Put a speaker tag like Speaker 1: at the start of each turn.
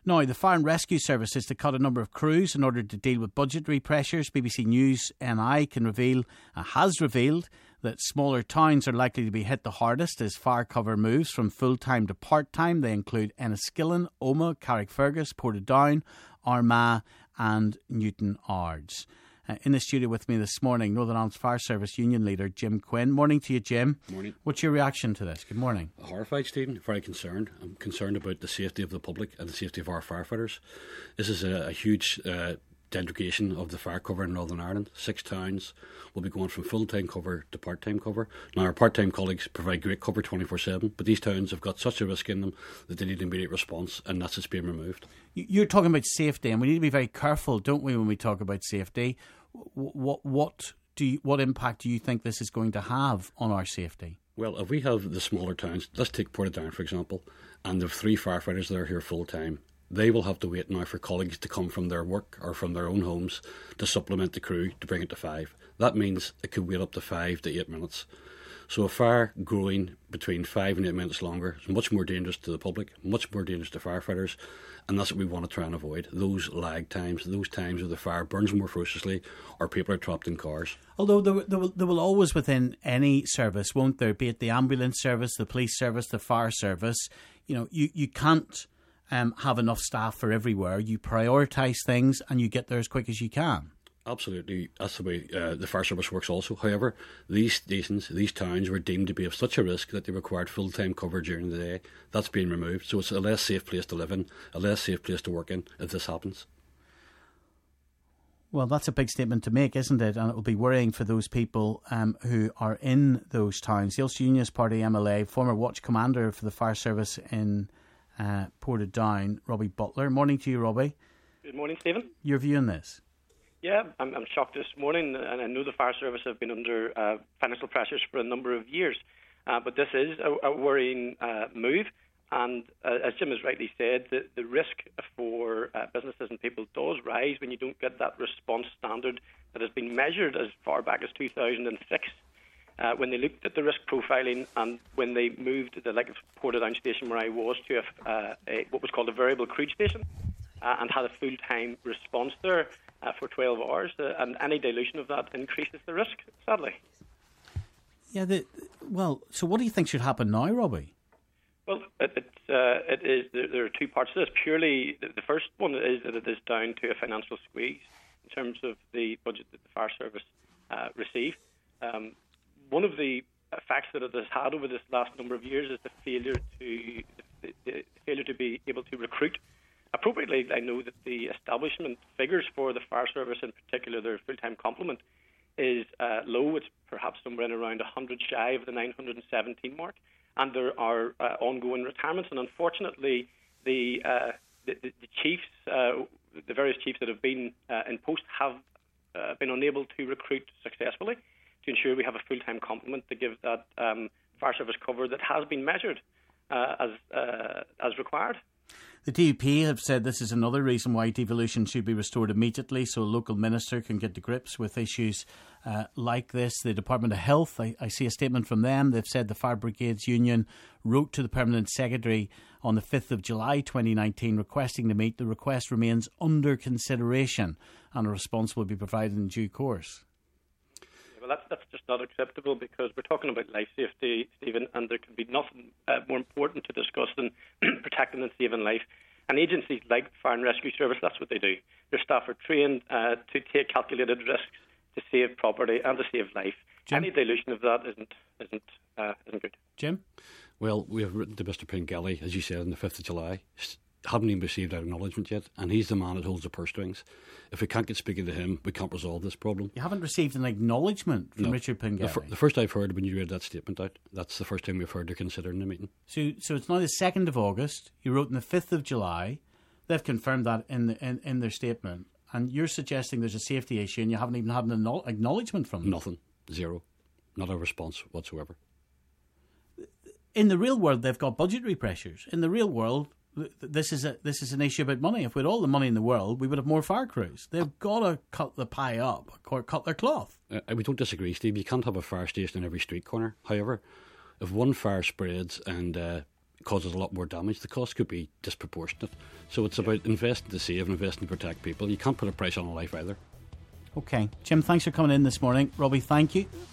Speaker 1: Now, the Fire and Rescue Service is to cut a number of crews in order to deal with budgetary pressures. BBC News NI has revealed that smaller towns are likely to be hit the hardest as fire cover moves from full-time to part-time. They include Enniskillen, Omagh, Carrickfergus, Portadown, Armagh and Newton Ards. In the studio with me this morning, Northern Ireland's Fire Service Union leader Jim Quinn. Morning to you, Jim.
Speaker 2: Morning.
Speaker 1: What's your reaction to this? Good morning.
Speaker 2: Horrified, Stephen. Very concerned. I'm concerned about the safety of the public and the safety of our firefighters. This is a huge degradation of the fire cover in Northern Ireland. 6 towns will be going from full-time cover to part-time cover. Now, our part-time colleagues provide great cover 24/7, but these towns have got such a risk in them that they need immediate response, and that's just being removed.
Speaker 1: You're talking about safety, and we need to be very careful, don't we, when we talk about safety? What impact do you think this is going to have on our safety?
Speaker 2: Well, if we have the smaller towns, let's take Portadown for example, and there are 3 firefighters that are here full-time. They will have to wait now for colleagues to come from their work or from their own homes to supplement the crew to bring it to 5. That means it could wait up to 5 to 8 minutes. So a fire growing between 5 and 8 minutes longer is much more dangerous to the public, much more dangerous to firefighters, and that's what we want to try and avoid. Those lag times, those times where the fire burns more ferociously or people are trapped in cars.
Speaker 1: Although there will always within any service, won't there, be it the ambulance service, the police service, the fire service, you can't have enough staff for everywhere. You prioritise things and you get there as quick as you can.
Speaker 2: Absolutely, that's the way the fire service works also. However, these stations, these towns were deemed to be of such a risk that they required full-time cover during the day. That's being removed, so it's a less safe place to live in, a less safe place to work in if this happens.
Speaker 1: Well, that's a big statement to make, isn't it? And it will be worrying for those people who are in those towns. The Ulster Unionist Party MLA, former watch commander for the fire service in Portadown, Robbie Butler. Morning to you, Robbie.
Speaker 3: Good morning, Stephen.
Speaker 1: Your view on this?
Speaker 3: Yeah, I'm shocked this morning, and I know the fire service have been under financial pressures for a number of years, but this is a worrying move, and as Jim has rightly said, the risk for businesses and people does rise when you don't get that response standard that has been measured as far back as 2006, when they looked at the risk profiling and when they moved the like of Portadown station where I was to what was called a variable crude station, and had a full-time response there for 12 hours, and any dilution of that increases the risk, sadly.
Speaker 1: Yeah, so what do you think should happen now, Robbie?
Speaker 3: Well, it is. There are 2 parts to this. Purely, the first one is that it is down to a financial squeeze in terms of the budget that the fire service receive. One of the effects that it has had over this last number of years is the failure to be able to recruit appropriately. I know that the establishment figures for the fire service, in particular their full-time complement, is low. It's perhaps somewhere in around 100 shy of the 917 mark, and there are ongoing retirements. And unfortunately, the chiefs, the various chiefs that have been in post, have been unable to recruit successfully to ensure we have a full-time complement to give that fire service cover that has been measured as required.
Speaker 1: The DUP have said this is another reason why devolution should be restored immediately so a local minister can get to grips with issues like this. The Department of Health, I see a statement from them. They've said the Fire Brigades Union wrote to the Permanent Secretary on the 5th of July 2019 requesting to meet. The request remains under consideration and a response will be provided in due course.
Speaker 3: Well, that's just not acceptable because we're talking about life safety, Stephen, and there can be nothing more important to discuss than protecting and saving life. And agencies like Fire and Rescue Service, that's what they do. Their staff are trained to take calculated risks to save property and to save life.
Speaker 1: Jim?
Speaker 3: Any dilution of that isn't good.
Speaker 1: Jim?
Speaker 2: Well, we have written to Mr Pengelly, as you said, on the 5th of July. Haven't even received our acknowledgement yet, and he's the man that holds the purse strings. If we can't get speaking to him, we can't resolve this problem.
Speaker 1: You haven't received an acknowledgement from Richard Pengelly?
Speaker 2: The first I've heard when you read that statement out, that's the first time we've heard they're considering the meeting.
Speaker 1: So it's now the 2nd of August. You wrote on the 5th of July. They've confirmed that in their statement, and you're suggesting there's a safety issue, and you haven't even had an acknowledgement from them.
Speaker 2: Nothing, zero, not a response whatsoever.
Speaker 1: In the real world, they've got budgetary pressures. In the real world, this is an issue about money. If we had all the money in the world, we would have more fire crews. They've got to cut the pie up or cut their cloth.
Speaker 2: We don't disagree, Steve. You can't have a fire station in every street corner. However, if one fire spreads and causes a lot more damage, the cost could be disproportionate. So it's about investing to save and investing to protect people. You can't put a price on a life either.
Speaker 1: Okay. Jim, thanks for coming in this morning. Robbie, thank you.